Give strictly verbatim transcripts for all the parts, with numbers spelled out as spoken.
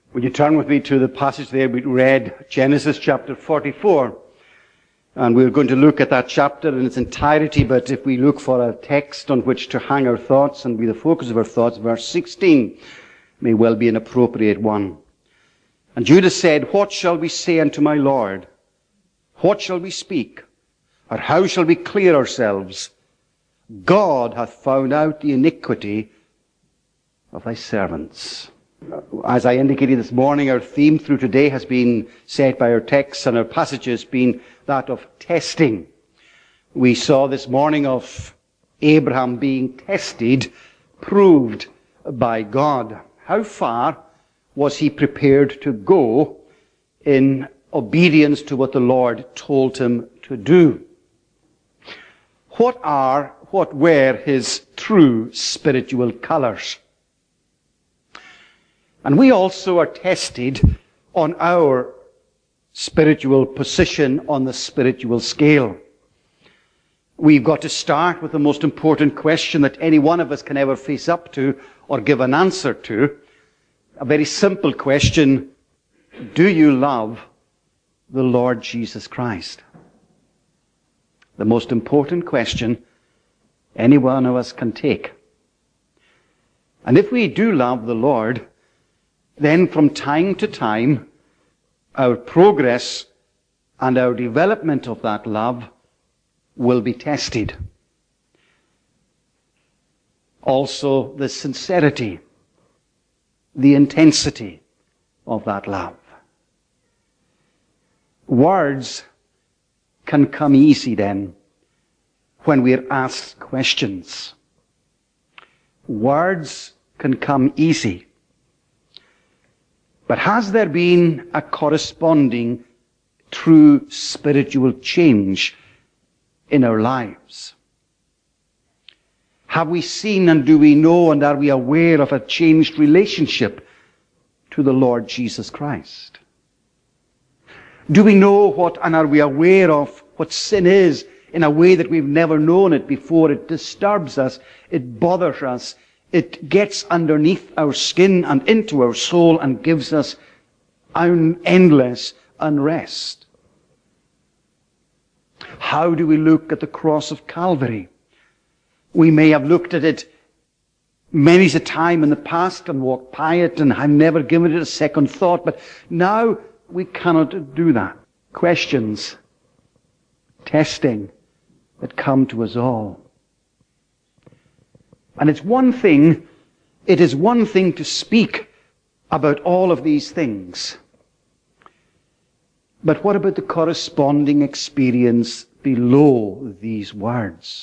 Would you turn with me to the passage there we read, Genesis chapter forty-four. And we're going to look at that chapter in its entirety, but if we look for a text on which to hang our thoughts and be the focus of our thoughts, verse sixteen may well be an appropriate one. And Judah said, "What shall we say unto my Lord? What shall we speak? Or how shall we clear ourselves? God hath found out the iniquity of thy servants." As I indicated this morning, our theme through today has been set by our texts and our passages being that of testing. We saw this morning of Abraham being tested, proved by God. How far was he prepared to go in obedience to what the Lord told him to do? What are, what were his true spiritual colors? And we also are tested on our spiritual position on the spiritual scale. We've got to start with the most important question that any one of us can ever face up to or give an answer to. A very simple question: do you love the Lord Jesus Christ? The most important question any one of us can take. And if we do love the Lord, then from time to time, our progress and our development of that love will be tested. Also, the sincerity, the intensity of that love. Words can come easy then when we're asked questions. Words can come easy. But has there been a corresponding true spiritual change in our lives? Have we seen and do we know and are we aware of a changed relationship to the Lord Jesus Christ? Do we know what and are we aware of what sin is in a way that we've never known it before? It disturbs us, it bothers us, it gets underneath our skin and into our soul and gives us an endless unrest. How do we look at the cross of Calvary? We may have looked at it many a time in the past and walked by it and have never given it a second thought, but now we cannot do that. Questions, testing that come to us all. And it's one thing, it is one thing to speak about all of these things. But what about the corresponding experience below these words?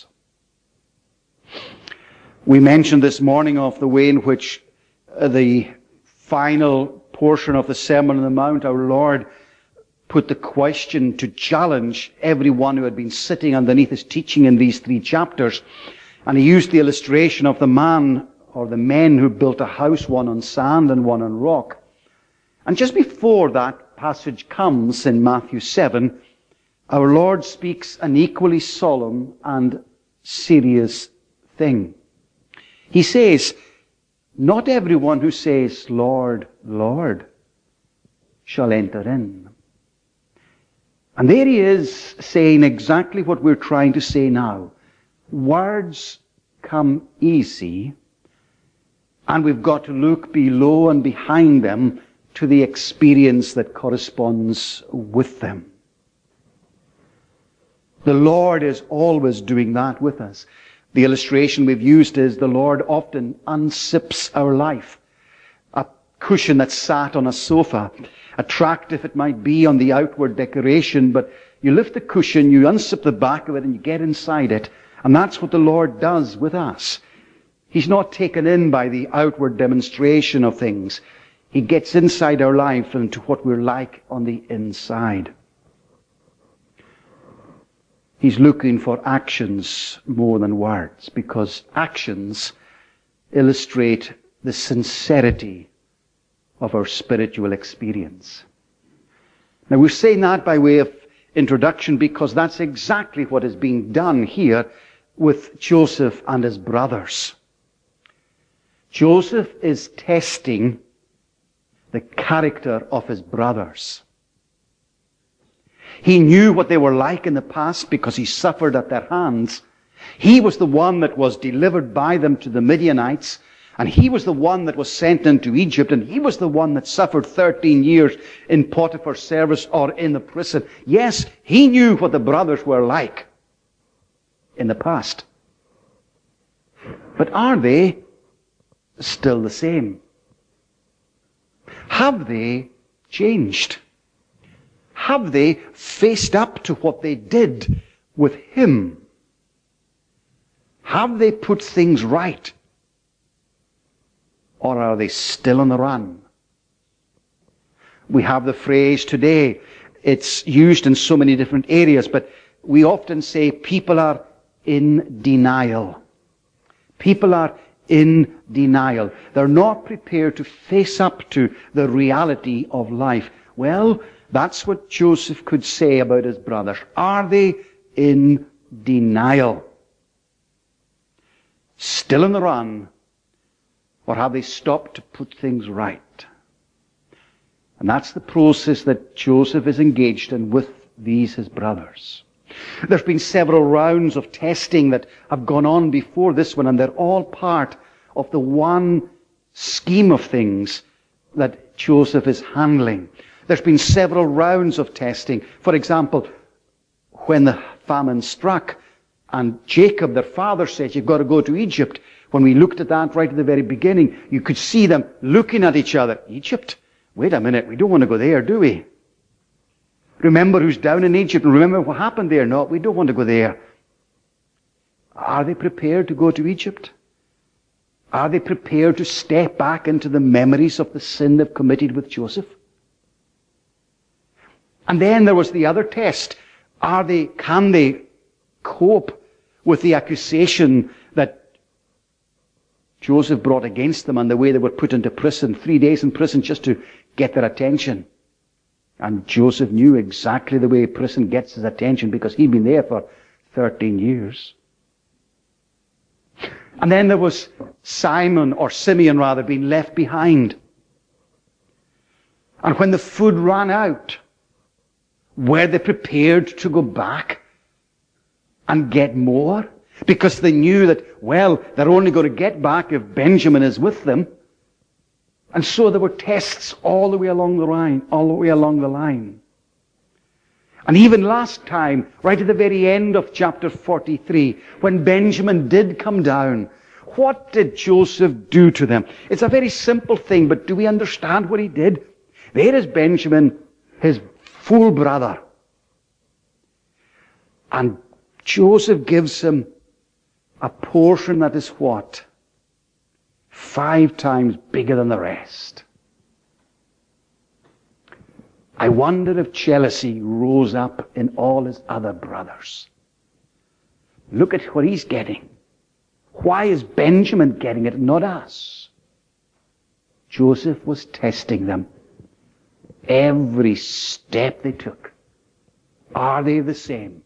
We mentioned this morning of the way in which uh, the final portion of the Sermon on the Mount, our Lord put the question to challenge everyone who had been sitting underneath his teaching in these three chapters. And he used the illustration of the man or the men who built a house, one on sand and one on rock. And just before that passage comes in Matthew seven, our Lord speaks an equally solemn and serious thing. He says, "Not everyone who says, 'Lord, Lord,' shall enter in." And there he is saying exactly what we're trying to say now. Words come easy, and we've got to look below and behind them to the experience that corresponds with them. The Lord is always doing that with us. The illustration we've used is the Lord often unzips our life. A cushion that sat on a sofa, attractive it might be on the outward decoration, but you lift the cushion, you unzip the back of it, and you get inside it. And that's what the Lord does with us. He's not taken in by the outward demonstration of things. He gets inside our life and to what we're like on the inside. He's looking for actions more than words, because actions illustrate the sincerity of our spiritual experience. Now we're saying that by way of introduction because that's exactly what is being done here with Joseph and his brothers. Joseph is testing the character of his brothers. He knew what they were like in the past because he suffered at their hands. He was the one that was delivered by them to the Midianites, and he was the one that was sent into Egypt, and he was the one that suffered thirteen years in Potiphar's service or in the prison. Yes, he knew what the brothers were like in the past. But are they still the same? Have they changed? Have they faced up to what they did with him? Have they put things right? Or are they still on the run? We have the phrase today, it's used in so many different areas, but we often say people are in denial. People are in denial. They're not prepared to face up to the reality of life. Well, that's what Joseph could say about his brothers. Are they in denial? Still on the run? Or have they stopped to put things right? And that's the process that Joseph is engaged in with these his brothers. There's been several rounds of testing that have gone on before this one, and they're all part of the one scheme of things that Joseph is handling. There's been several rounds of testing. For example, when the famine struck, and Jacob, their father, said, you've got to go to Egypt. When we looked at that right at the very beginning, you could see them looking at each other. Egypt? Wait a minute, we don't want to go there, do we? Remember who's down in Egypt, and remember what happened there. No, we don't want to go there. Are they prepared to go to Egypt? Are they prepared to step back into the memories of the sin they've committed with Joseph? And then there was the other test. Are they, can they cope with the accusation that Joseph brought against them and the way they were put into prison, three days in prison just to get their attention? And Joseph knew exactly the way prison gets his attention because he'd been there for thirteen years. And then there was Simon, or Simeon rather, being left behind. And when the food ran out, were they prepared to go back and get more? Because they knew that, well, they're only going to get back if Benjamin is with them. And so there were tests all the way along the line, all the way along the line. And even last time, right at the very end of chapter forty-three, when Benjamin did come down, what did Joseph do to them? It's a very simple thing, but do we understand what he did? There is Benjamin, his full brother. And Joseph gives him a portion that is what? Five times bigger than the rest. I wonder if jealousy rose up in all his other brothers. Look at what he's getting. Why is Benjamin getting it, not us? Joseph was testing them. Every step they took. Are they the same?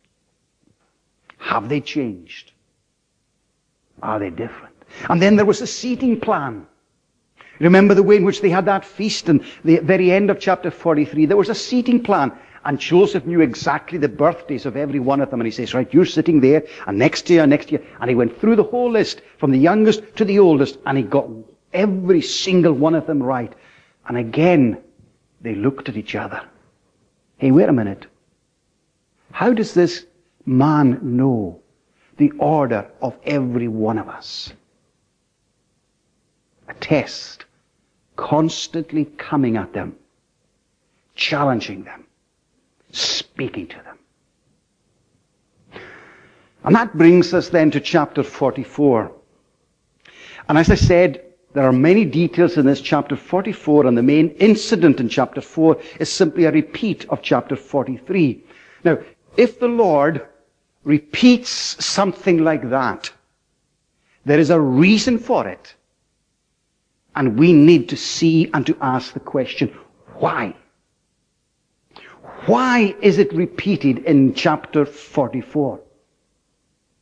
Have they changed? Are they different? And then there was a seating plan. Remember the way in which they had that feast in the very end of chapter forty-three. There was a seating plan. And Joseph knew exactly the birthdays of every one of them. And he says, right, you're sitting there, and next year, next year. And he went through the whole list, from the youngest to the oldest, and he got every single one of them right. And again, they looked at each other. Hey, wait a minute. How does this man know the order of every one of us? A test constantly coming at them, challenging them, speaking to them. And that brings us then to chapter forty-four. And as I said, there are many details in this chapter forty-four, and the main incident in chapter four is simply a repeat of chapter forty-three. Now, if the Lord repeats something like that, there is a reason for it. And we need to see and to ask the question, why? Why is it repeated in chapter forty-four?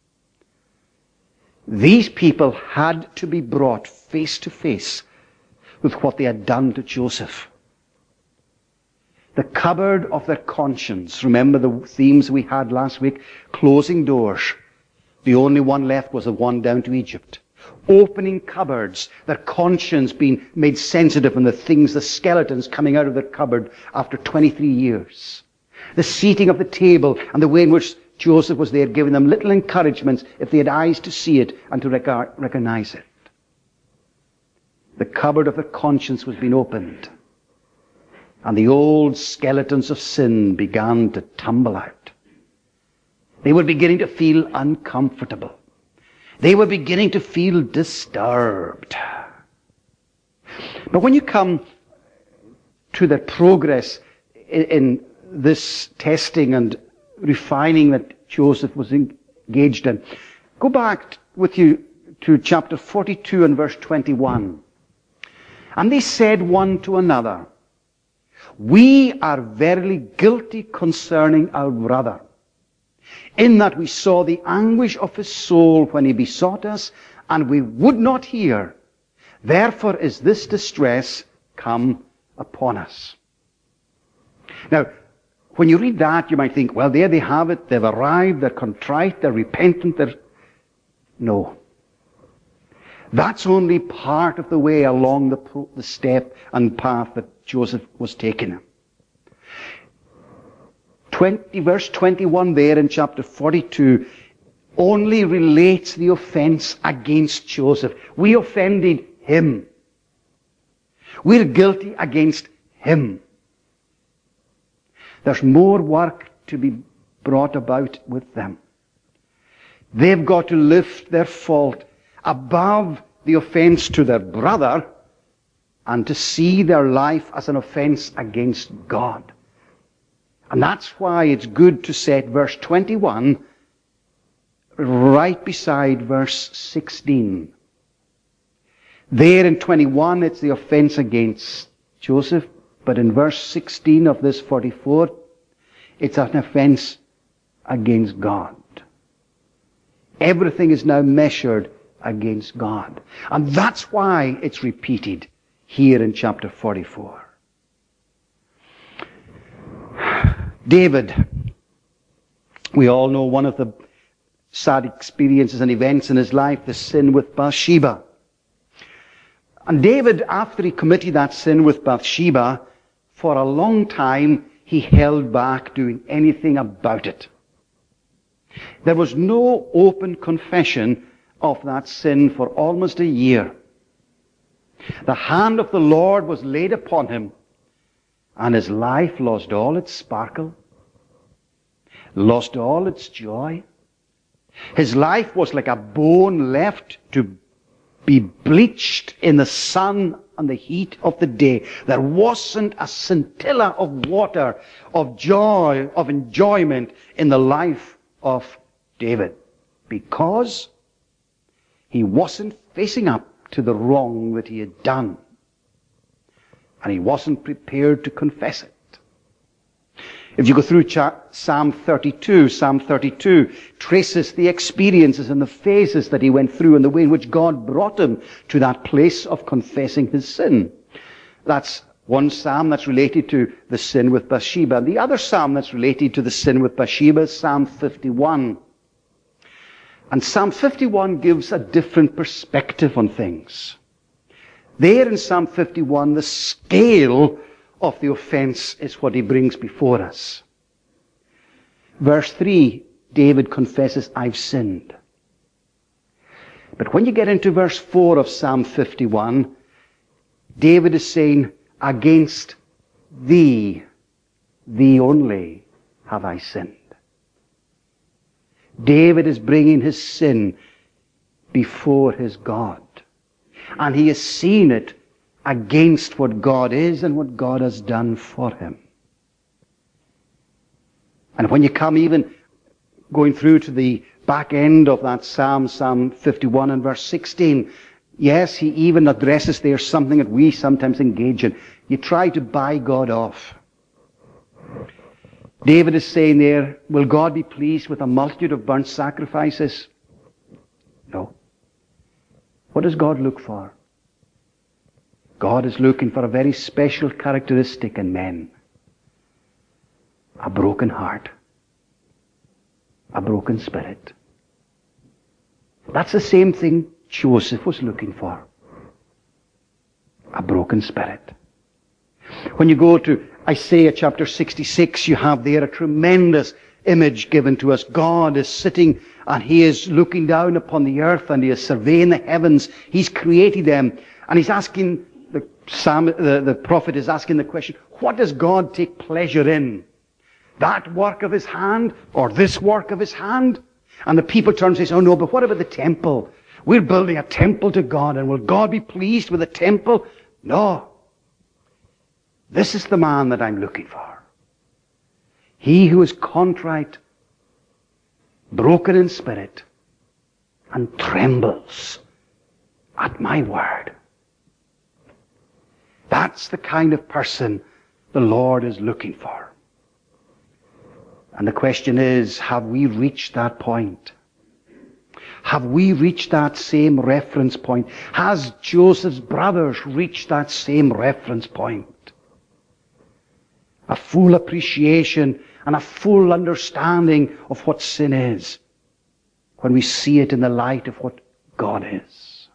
These people had to be brought face to face with what they had done to Joseph. The cupboard of their conscience. Remember the themes we had last week? Closing doors. The only one left was the one down to Egypt. Opening cupboards, their conscience being made sensitive and the things, the skeletons coming out of their cupboard after twenty-three years. The seating of the table and the way in which Joseph was there giving them little encouragements if they had eyes to see it and to rec- recognize it. The cupboard of their conscience was being opened. And the old skeletons of sin began to tumble out. They were beginning to feel uncomfortable. They were beginning to feel disturbed. But when you come to the progress in, in this testing and refining that Joseph was engaged in, go back with you to chapter forty-two and verse twenty-one. And they said one to another, "We are verily guilty concerning our brother, in that we saw the anguish of his soul when he besought us, and we would not hear. Therefore is this distress come upon us." Now, when you read that, you might think, well, there they have it. They've arrived. They're contrite. They're repentant. They're... No. That's only part of the way along the, pro- the step and path that Joseph was taking. twenty, verse twenty-one there in chapter forty-two only relates the offense against Joseph. We offended him. We're guilty against him. There's more work to be brought about with them. They've got to lift their fault above the offense to their brother and to see their life as an offense against God. And that's why it's good to set verse twenty-one right beside verse sixteen. There in twenty-one it's the offense against Joseph, but in verse sixteen of this forty-four it's an offense against God. Everything is now measured against God. And that's why it's repeated here in chapter forty-four. David, we all know one of the sad experiences and events in his life, the sin with Bathsheba. And David, after he committed that sin with Bathsheba, for a long time he held back doing anything about it. There was no open confession of that sin for almost a year. The hand of the Lord was laid upon him, and his life lost all its sparkle, lost all its joy. His life was like a bone left to be bleached in the sun and the heat of the day. There wasn't a scintilla of water, of joy, of enjoyment in the life of David, because he wasn't facing up to the wrong that he had done. And he wasn't prepared to confess it. If you go through Psalm thirty-two, Psalm thirty-two traces the experiences and the phases that he went through and the way in which God brought him to that place of confessing his sin. That's one psalm that's related to the sin with Bathsheba. The other psalm that's related to the sin with Bathsheba is Psalm fifty-one. And Psalm fifty-one gives a different perspective on things. There in Psalm fifty-one, the scale of the offense is what he brings before us. Verse three, David confesses, "I've sinned." But when you get into verse four of Psalm fifty-one, David is saying, "Against thee, thee only have I sinned." David is bringing his sin before his God. And he has seen it against what God is and what God has done for him. And when you come even going through to the back end of that psalm, Psalm fifty-one and verse sixteen, yes, he even addresses there something that we sometimes engage in. You try to buy God off. David is saying there, will God be pleased with a multitude of burnt sacrifices? No. What does God look for? God is looking for a very special characteristic in men. A broken heart. A broken spirit. That's the same thing Joseph was looking for. A broken spirit. When you go to Isaiah chapter sixty-six, you have there a tremendous image given to us. God is sitting and He is looking down upon the earth and He is surveying the heavens. He's created them and He's asking, the, Psalm, the, the prophet is asking the question, what does God take pleasure in? That work of His hand or this work of His hand? And the people turn and say, oh no, but what about the temple? We're building a temple to God, and will God be pleased with the temple? No. This is the man that I'm looking for. He who is contrite, broken in spirit, and trembles at my word. That's the kind of person the Lord is looking for. And the question is, have we reached that point? Have we reached that same reference point? Has Joseph's brothers reached that same reference point? A full appreciation and a full understanding of what sin is when we see it in the light of what God is.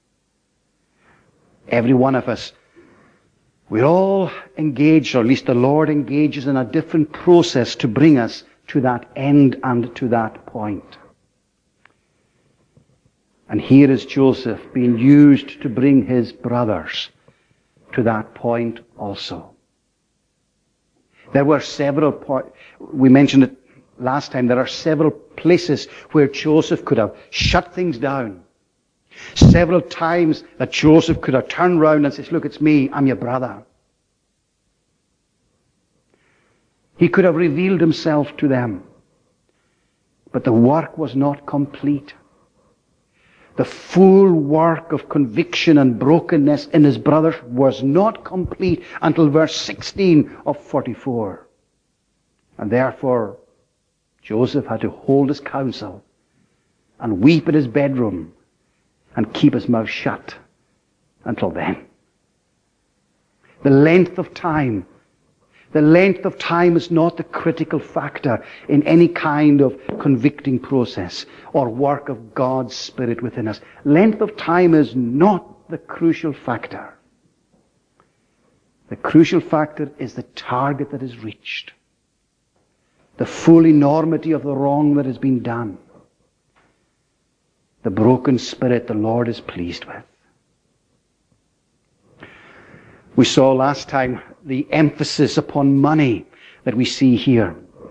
Every one of us, we're all engaged, or at least the Lord engages in a different process to bring us to that end and to that point. And here is Joseph being used to bring his brothers to that point also. There were several points, we mentioned it last time, there are several places where Joseph could have shut things down. Several times that Joseph could have turned round and said, look, it's me, I'm your brother. He could have revealed himself to them. But the work was not complete. The full work of conviction and brokenness in his brothers was not complete until verse sixteen of forty-four. And therefore, Joseph had to hold his counsel and weep in his bedroom and keep his mouth shut until then. The length of time, the length of time is not the critical factor in any kind of convicting process or work of God's Spirit within us. Length of time is not the crucial factor. The crucial factor is the target that is reached. The full enormity of the wrong that has been done. The broken spirit the Lord is pleased with. We saw last time the emphasis upon money that we see here.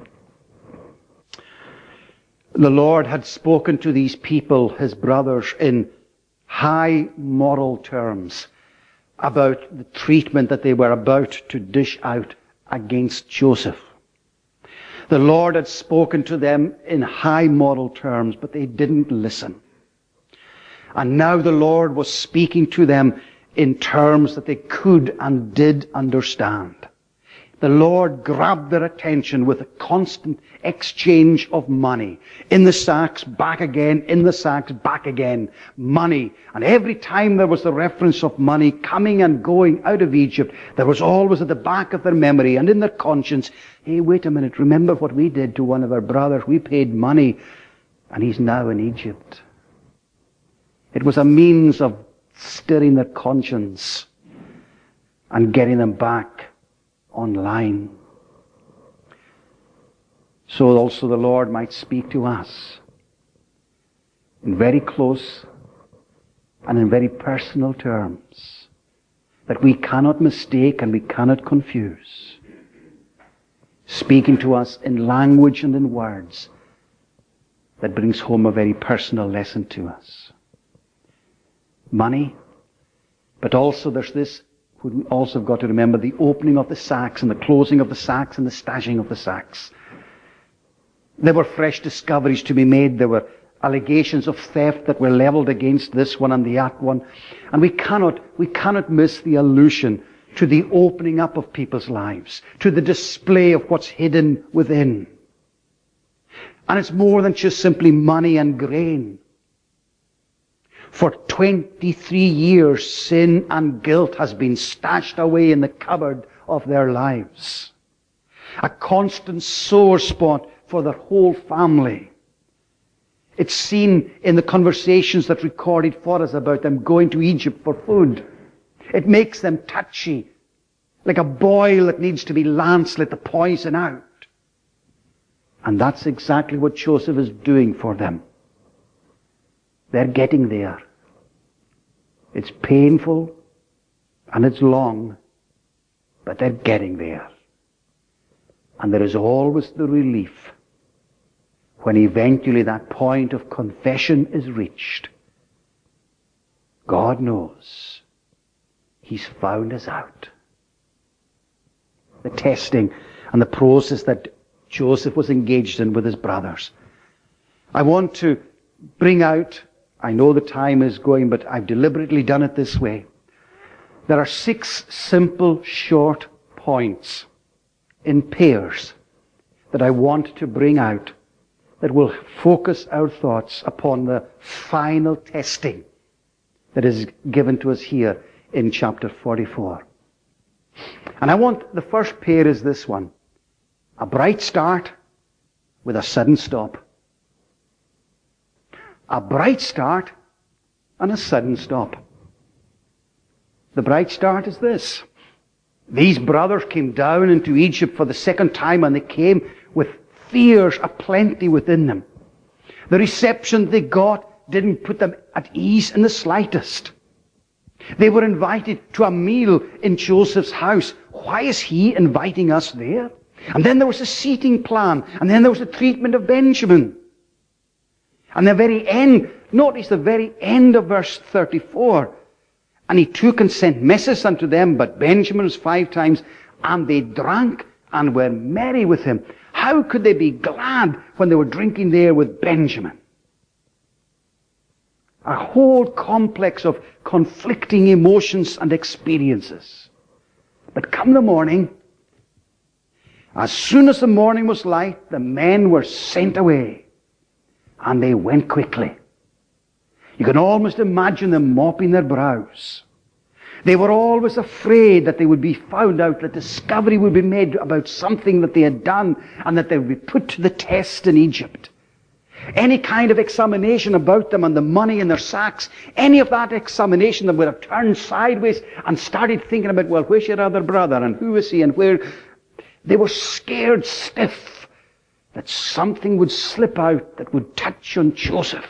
The Lord had spoken to these people, his brothers, in high moral terms about the treatment that they were about to dish out against Joseph. The Lord had spoken to them in high moral terms, but they didn't listen. And now the Lord was speaking to them in terms that they could and did understand. The Lord grabbed their attention with a constant exchange of money. In the sacks, back again, in the sacks, back again. Money. And every time there was the reference of money coming and going out of Egypt, there was always at the back of their memory and in their conscience, hey, wait a minute, remember what we did to one of our brothers? We paid money and he's now in Egypt. It was a means of stirring their conscience and getting them back online. So also the Lord might speak to us in very close and in very personal terms that we cannot mistake and we cannot confuse. Speaking to us in language and in words that brings home a very personal lesson to us. Money, but also there's this, we also have got to remember the opening of the sacks and the closing of the sacks and the stashing of the sacks. There were fresh discoveries to be made. There were allegations of theft that were leveled against this one and the that one. And we cannot, we cannot miss the allusion to the opening up of people's lives, to the display of what's hidden within. And it's more than just simply money and grain. For twenty-three years, sin and guilt has been stashed away in the cupboard of their lives. A constant sore spot for their whole family. It's seen in the conversations that recorded for us about them going to Egypt for food. It makes them touchy, like a boil that needs to be lanced, let the poison out. And that's exactly what Joseph is doing for them. They're getting there. It's painful and it's long, but they're getting there. And there is always the relief when eventually that point of confession is reached. God knows He's found us out. The testing and the process that Joseph was engaged in with his brothers. I want to bring out, I know the time is going, but I've deliberately done it this way. There are six simple, short points in pairs that I want to bring out that will focus our thoughts upon the final testing that is given to us here in chapter forty-four. And I want, the first pair is this one. A bright start with a sudden stop. A bright start and a sudden stop. The bright start is this. These brothers came down into Egypt for the second time, and they came with fears aplenty within them. The reception they got didn't put them at ease in the slightest. They were invited to a meal in Joseph's house. Why is he inviting us there? And then there was a seating plan, and then there was the treatment of Benjamin. And the very end, notice the very end of verse thirty-four. And he took and sent messages unto them, but Benjamin was five times, and they drank and were merry with him. How could they be glad when they were drinking there with Benjamin? A whole complex of conflicting emotions and experiences. But come the morning, as soon as the morning was light, the men were sent away, and they went quickly. You can almost imagine them mopping their brows. They were always afraid that they would be found out, that discovery would be made about something that they had done, and that they would be put to the test in Egypt. Any kind of examination about them and the money in their sacks, any of that examination, that would have turned sideways and started thinking about, well, where's your other brother, and who is he, and where... They were scared stiff that something would slip out that would touch on Joseph.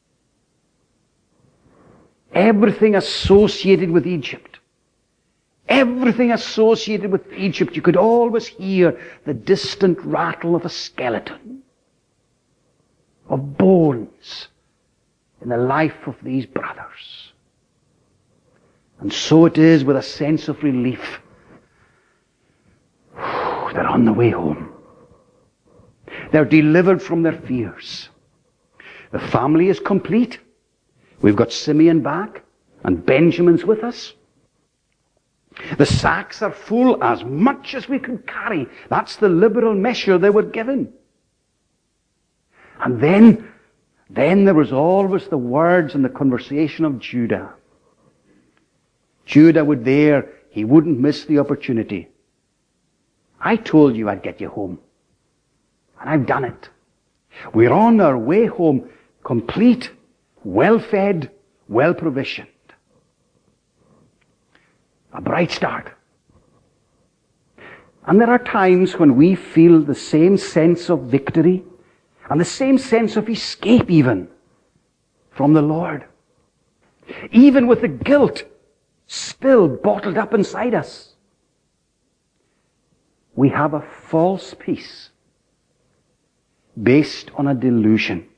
Everything associated with Egypt, everything associated with Egypt, you could always hear the distant rattle of a skeleton, of bones in the life of these brothers. And so it is with a sense of relief. They're on the way home. They're delivered from their fears. The family is complete. We've got Simeon back, and Benjamin's with us. The sacks are full, as much as we can carry. That's the liberal measure they were given. And then, then there was always the words and the conversation of Judah. Judah would there, he wouldn't miss the opportunity. I told you I'd get you home. And I've done it. We're on our way home, complete, well-fed, well-provisioned. A bright start. And there are times when we feel the same sense of victory and the same sense of escape even from the Lord. Even with the guilt still bottled up inside us. We have a false peace based on a delusion.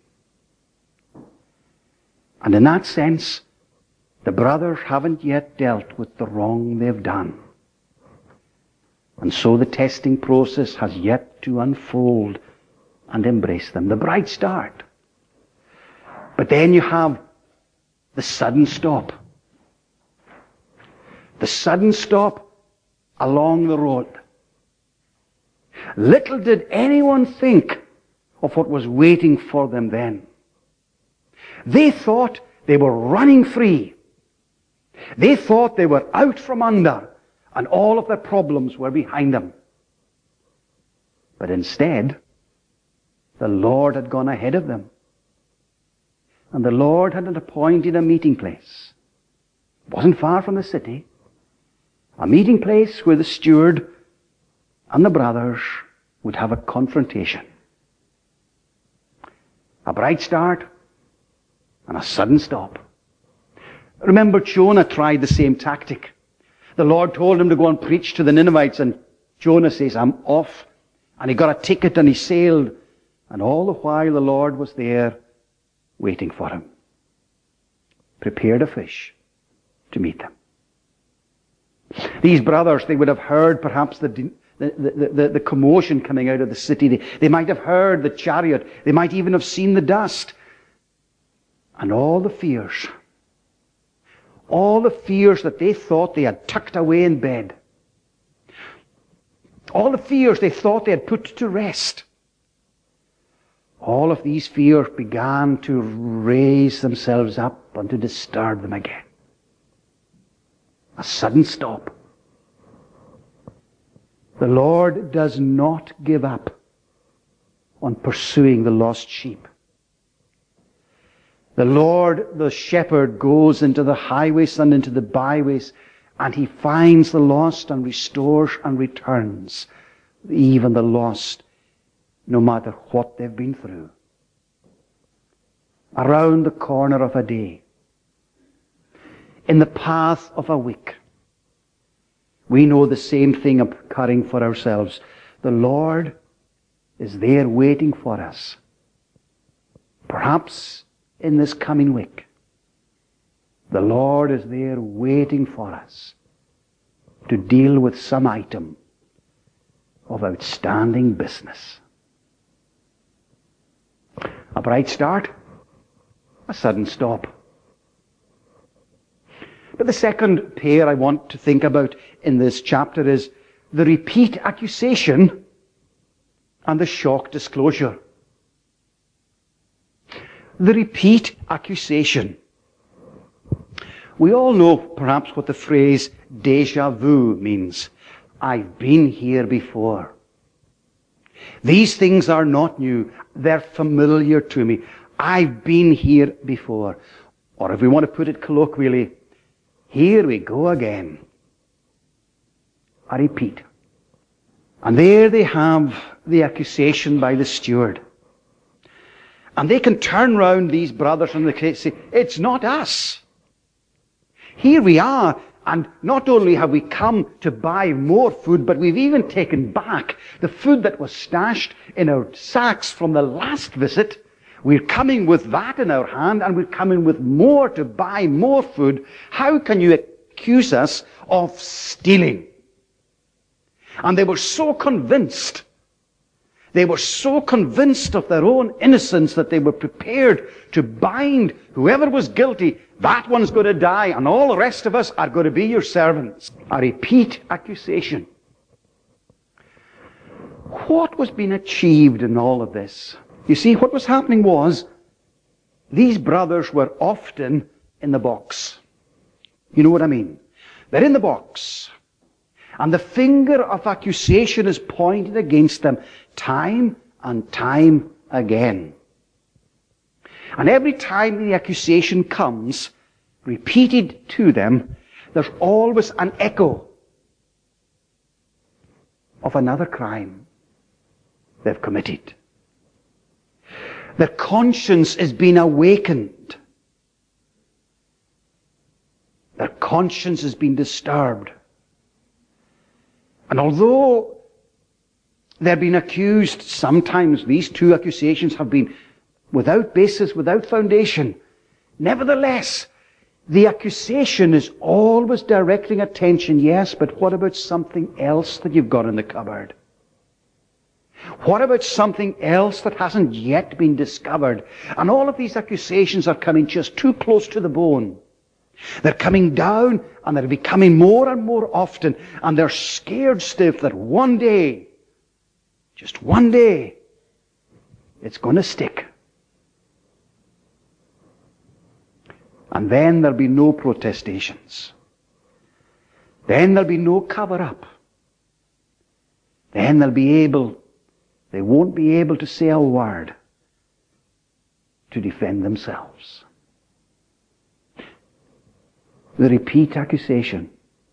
And in that sense, the brothers haven't yet dealt with the wrong they've done. And so the testing process has yet to unfold and embrace them. The bright start. But then you have the sudden stop. The sudden stop along the road. Little did anyone think of what was waiting for them then. They thought They were running free. They thought they were out from under, and all of their problems were behind them. But instead, the Lord had gone ahead of them. And the Lord had appointed a meeting place. It wasn't far from the city. A meeting place where the steward and the brothers would have a confrontation. A bright start and a sudden stop. Remember, Jonah tried the same tactic. The Lord told him to go and preach to the Ninevites, and Jonah says, I'm off. And he got a ticket and he sailed. And all the while the Lord was there waiting for him. Prepared a fish to meet them. These brothers, they would have heard perhaps the, the, the, the, the commotion coming out of the city. They, they might have heard the chariot. They might even have seen the dust. And all the fears, all the fears that they thought they had tucked away in bed, all the fears they thought they had put to rest, all of these fears began to raise themselves up and to disturb them again. A sudden stop. The Lord does not give up on pursuing the lost sheep. The Lord, the shepherd, goes into the highways and into the byways, and he finds the lost and restores and returns even the lost, no matter what they've been through. Around the corner of a day, in the path of a week, we know the same thing occurring for ourselves. The Lord is there waiting for us. Perhaps in this coming week, the Lord is there waiting for us to deal with some item of outstanding business. A bright start, a sudden stop. But the second pair I want to think about in this chapter is the repeat accusation and the shock disclosure. The repeat accusation. We all know perhaps what the phrase déjà vu means. I've been here before. These things are not new. They're familiar to me. I've been here before. Or if we want to put it colloquially, here we go again. A repeat. And there they have the accusation by the steward. And they can turn round these brothers and they say, it's not us. Here we are, and not only have we come to buy more food, but we've even taken back the food that was stashed in our sacks from the last visit. We're coming with that in our hand, and we're coming with more to buy more food. How can you accuse us of stealing? And they were so convinced, they were so convinced of their own innocence that they were prepared to bind whoever was guilty. That one's going to die, and all the rest of us are going to be your servants. A repeat accusation. What was being achieved in all of this? You see, what was happening was, these brothers were often in the box. You know what I mean? They're in the box. And the finger of accusation is pointed against them time and time again. And every time the accusation comes, repeated to them, there's always an echo of another crime they've committed. Their conscience is being awakened. Their conscience has been disturbed. And although they're being accused, sometimes these two accusations have been without basis, without foundation. Nevertheless, the accusation is always directing attention, yes, but what about something else that you've got in the cupboard? What about something else that hasn't yet been discovered? And all of these accusations are coming just too close to the bone. They're coming down, and they're becoming more and more often, and they're scared stiff that one day, just one day, it's going to stick. And then there'll be no protestations. Then there'll be no cover-up. Then they'll be able, they won't be able to say a word to defend themselves. The repeat accusation.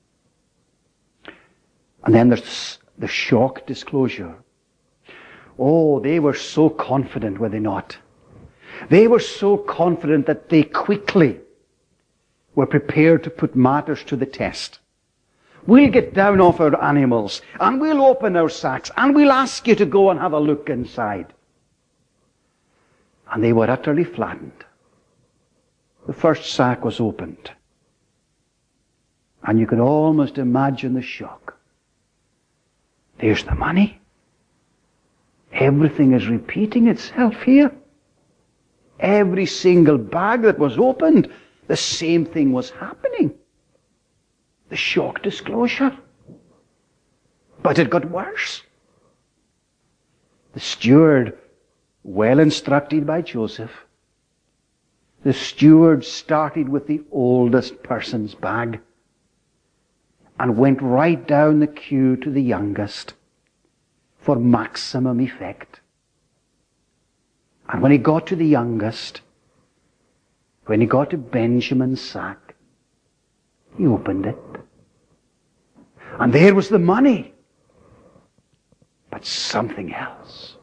And then there's the shock disclosure. Oh, they were so confident, were they not? They were so confident that they quickly were prepared to put matters to the test. We'll get down off our animals, and we'll open our sacks, and we'll ask you to go and have a look inside. And they were utterly flattened. The first sack was opened. And you could almost imagine the shock. There's the money. Everything is repeating itself here. Every single bag that was opened, the same thing was happening. The shock disclosure. But it got worse. The steward, well instructed by Joseph, the steward started with the oldest person's bag and went right down the queue to the youngest for maximum effect. And when he got to the youngest, when he got to Benjamin's sack, he opened it. And there was the money. But something else.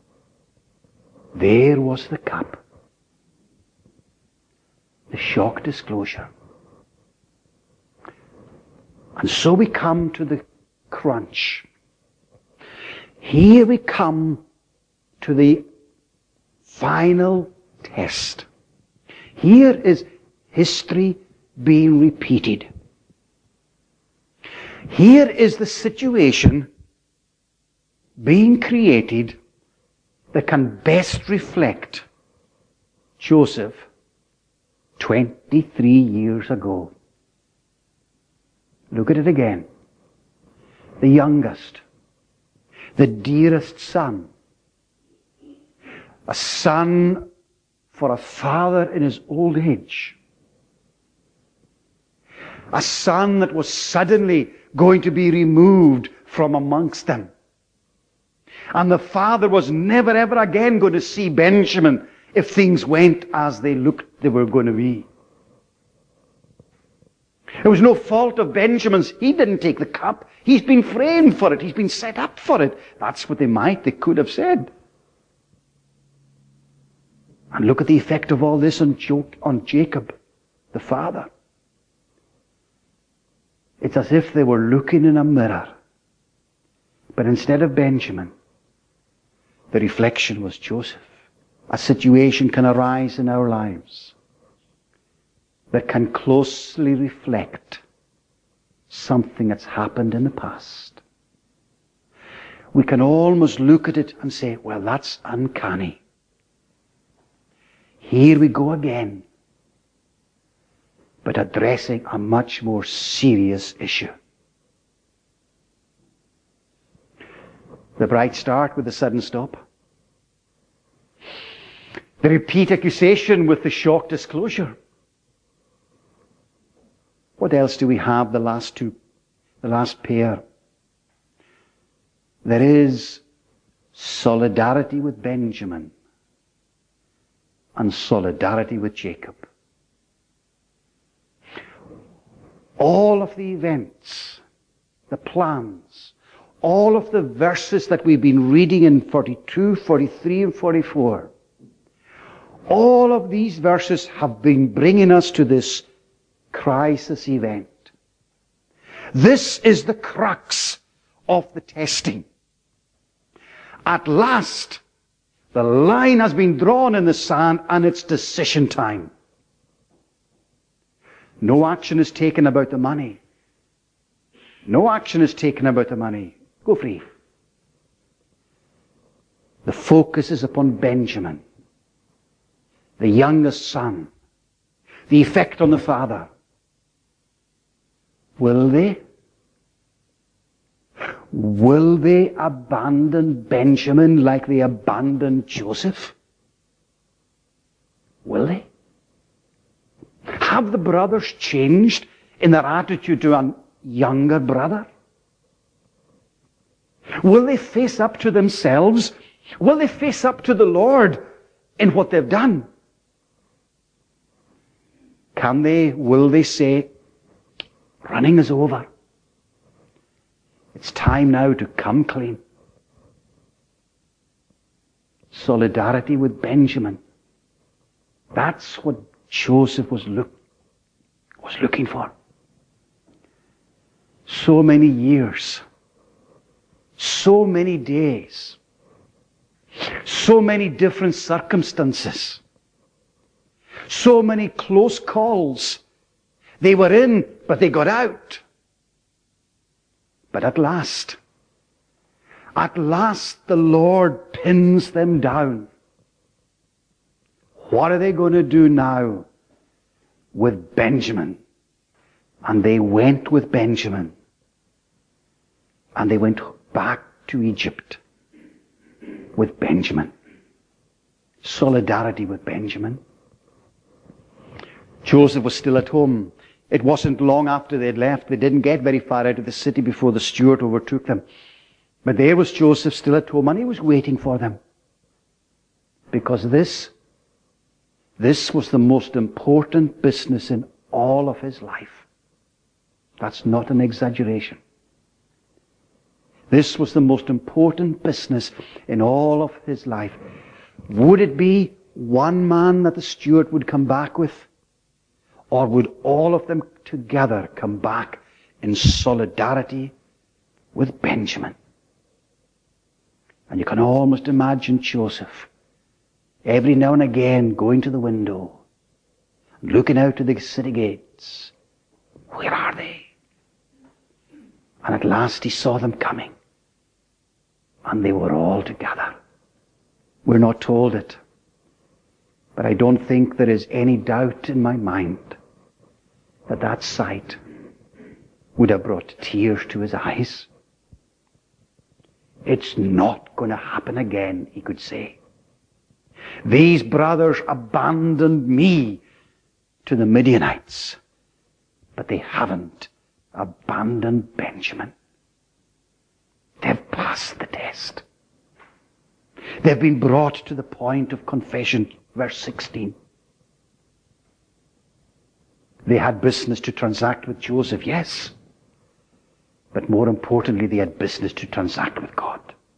There was the cup. The shock disclosure. And so we come to the crunch. Here we come to the final test. Here is history being repeated. Here is the situation being created that can best reflect Joseph twenty-three years ago. Look at it again. The youngest, the dearest son, a son for a father in his old age, a son that was suddenly going to be removed from amongst them. And the father was never ever again going to see Benjamin if things went as they looked they were going to be. It was no fault of Benjamin's. He didn't take the cup. He's been framed for it. He's been set up for it. That's what they might, they could have said. And look at the effect of all this on, jo- on Jacob, the father. It's as if they were looking in a mirror. But instead of Benjamin, the reflection was Joseph. A situation can arise in our lives that can closely reflect something that's happened in the past. We can almost look at it and say, well, that's uncanny. Here we go again, but addressing a much more serious issue. The bright start with the sudden stop. The repeat accusation with the shock disclosure. What else do we have, the last two, the last pair? There is solidarity with Benjamin and solidarity with Jacob. All of the events, the plans, all of the verses that we've been reading in forty-two, forty-three, and forty-four, all of these verses have been bringing us to this crisis event. This is the crux of the testing. At last, the line has been drawn in the sand and it's decision time. No action is taken about the money. No action is taken about the money. Go free. The focus is upon Benjamin, the youngest son, the effect on the father. Will they? Will they abandon Benjamin like they abandoned Joseph? Will they? Have the brothers changed in their attitude to a younger brother? Will they face up to themselves? Will they face up to the Lord in what they've done? Can they, will they say, running is over. It's time now to come clean. Solidarity with Benjamin. That's what Joseph was, look, was looking for. So many years, so many days, so many different circumstances, so many close calls. They were in, but they got out. But at last, at last the Lord pins them down. What are they going to do now with Benjamin? And they went with Benjamin. And they went back to Egypt with Benjamin. Solidarity with Benjamin. Joseph was still at home. It wasn't long after they'd left. They didn't get very far out of the city before the steward overtook them. But there was Joseph still at home, and he was waiting for them. Because this, this was the most important business in all of his life. That's not an exaggeration. This was the most important business in all of his life. Would it be one man that the steward would come back with? Or would all of them together come back in solidarity with Benjamin? And you can almost imagine Joseph every now and again going to the window, looking out to the city gates. Where are they? And at last he saw them coming. And they were all together. We're not told it. But I don't think there is any doubt in my mind that that sight would have brought tears to his eyes. It's not going to happen again, he could say. These brothers abandoned me to the Midianites, but they haven't abandoned Benjamin. They've passed the test. They've been brought to the point of confession. Verse sixteen. They had business to transact with Joseph, yes. But more importantly, they had business to transact with God.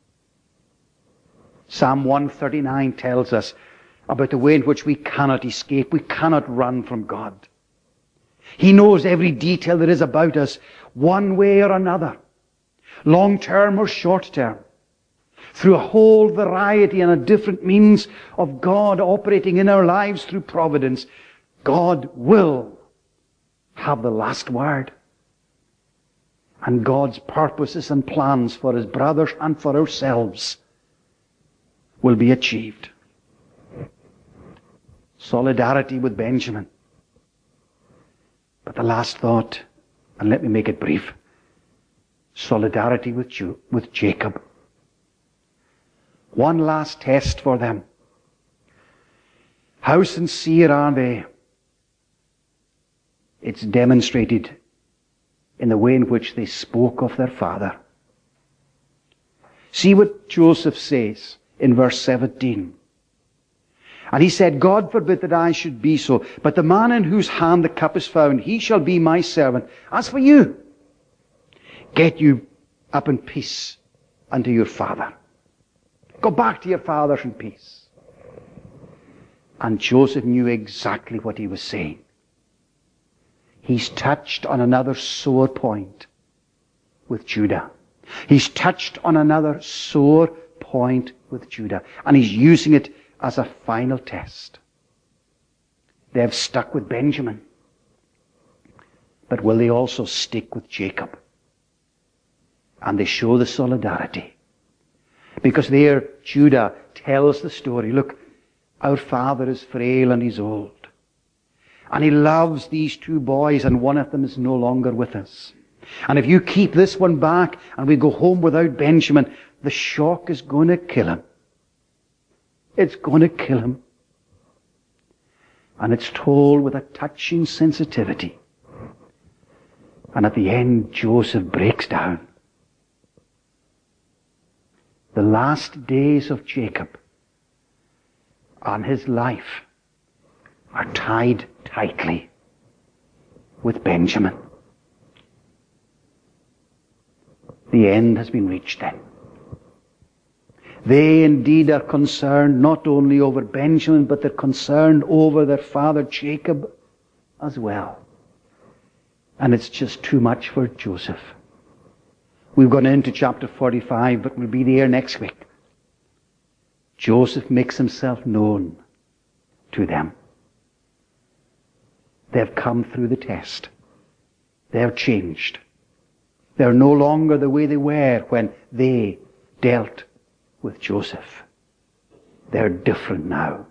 Psalm one thirty-nine tells us about the way in which we cannot escape. We cannot run from God. He knows every detail there is about us, one way or another, long-term or short-term. Through a whole variety and a different means of God operating in our lives through providence, God will have the last word. And God's purposes and plans for His brothers and for ourselves will be achieved. Solidarity with Benjamin. But the last thought, and let me make it brief, solidarity with, Ju- with Jacob. One last test for them. How sincere are they? It's demonstrated in the way in which they spoke of their father. See what Joseph says in verse seventeen. And he said, God forbid that I should be so, but the man in whose hand the cup is found, he shall be my servant. As for you, get you up in peace unto your father. Go back to your fathers in peace. And Joseph knew exactly what he was saying. He's touched on another sore point with Judah. He's touched on another sore point with Judah. And he's using it as a final test. They have stuck with Benjamin. But will they also stick with Jacob? And they show the solidarity. Because there, Judah tells the story. Look, our father is frail and he's old. And he loves these two boys, and one of them is no longer with us. And if you keep this one back and we go home without Benjamin, the shock is going to kill him. It's going to kill him. And it's told with a touching sensitivity. And at the end, Joseph breaks down. The last days of Jacob and his life are tied tightly with Benjamin. The end has been reached then. They indeed are concerned not only over Benjamin, but they're concerned over their father Jacob as well. And it's just too much for Joseph. We've gone into chapter forty-five, but we'll be there next week. Joseph makes himself known to them. They've come through the test. They're changed. They're no longer the way they were when they dealt with Joseph. They're different now.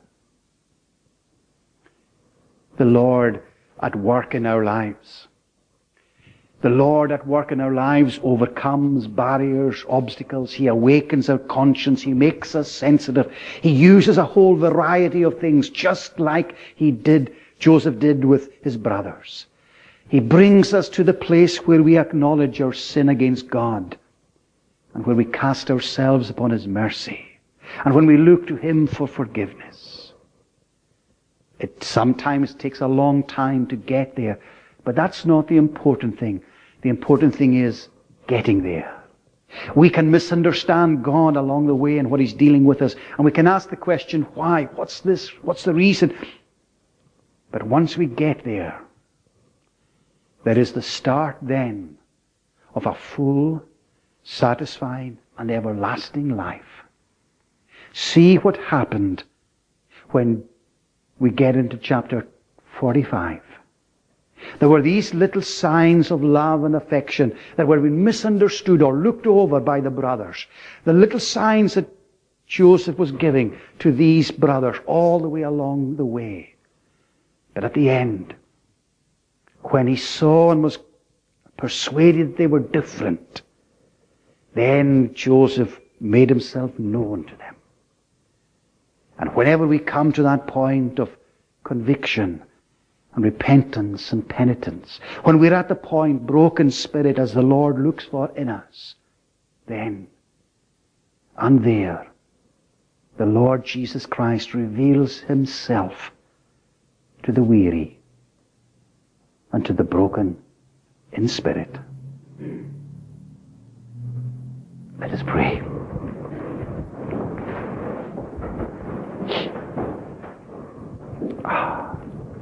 The Lord at work in our lives. The Lord at work in our lives overcomes barriers, obstacles. He awakens our conscience. He makes us sensitive. He uses a whole variety of things, just like he did, Joseph did with his brothers. He brings us to the place where we acknowledge our sin against God, and where we cast ourselves upon his mercy, and when we look to him for forgiveness. It sometimes takes a long time to get there, but that's not the important thing. The important thing is getting there. We can misunderstand God along the way and what he's dealing with us, and we can ask the question, why? What's this? What's the reason? But once we get there, there is the start then of a full, satisfied, and everlasting life. See what happened when we get into chapter forty-five. There were these little signs of love and affection that were being misunderstood or looked over by the brothers. The little signs that Joseph was giving to these brothers all the way along the way. But at the end, when he saw and was persuaded they were different, then Joseph made himself known to them. And whenever we come to that point of conviction and repentance and penitence, when we're at the point, broken spirit, as the Lord looks for in us, then and there, the Lord Jesus Christ reveals himself to the weary and to the broken in spirit. Let us pray. Ah.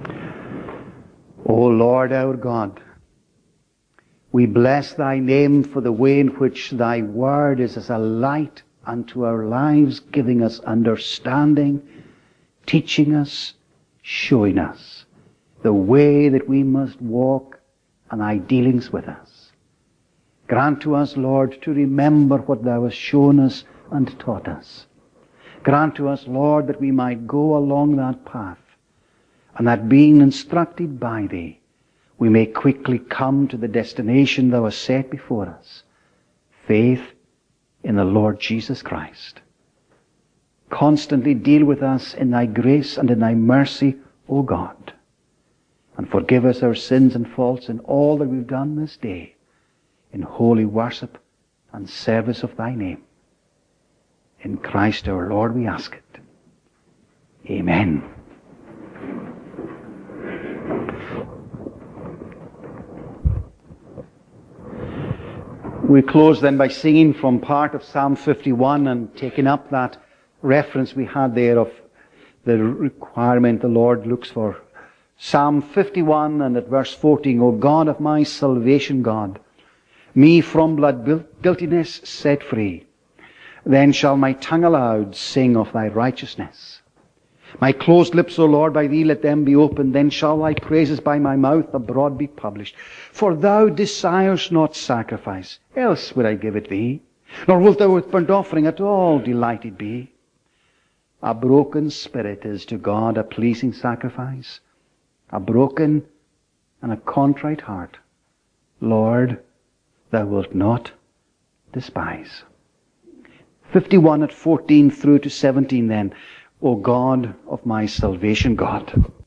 O Lord our God, we bless thy name for the way in which thy word is as a light unto our lives, giving us understanding, teaching us, showing us the way that we must walk and thy dealings with us. Grant to us, Lord, to remember what thou hast shown us and taught us. Grant to us, Lord, that we might go along that path, and that being instructed by thee, we may quickly come to the destination thou hast set before us, faith in the Lord Jesus Christ. Constantly deal with us in thy grace and in thy mercy, O God, and forgive us our sins and faults in all that we've done this day, in holy worship and service of thy name. In Christ our Lord we ask it. Amen. We close then by singing from part of Psalm fifty-one and taking up that reference we had there of the requirement the Lord looks for. Psalm fifty-one and at verse fourteen, O God of my salvation, God, me from blood guiltiness set free. Then shall my tongue aloud sing of thy righteousness. My closed lips, O Lord, by thee let them be opened. Then shall thy praises by my mouth abroad be published. For thou desirest not sacrifice, else would I give it thee. Nor wilt thou with burnt offering at all delighted be. A broken spirit is to God a pleasing sacrifice. A broken and a contrite heart, Lord, thou wilt not despise. fifty-one at fourteen through to seventeen then. O God of my salvation, God.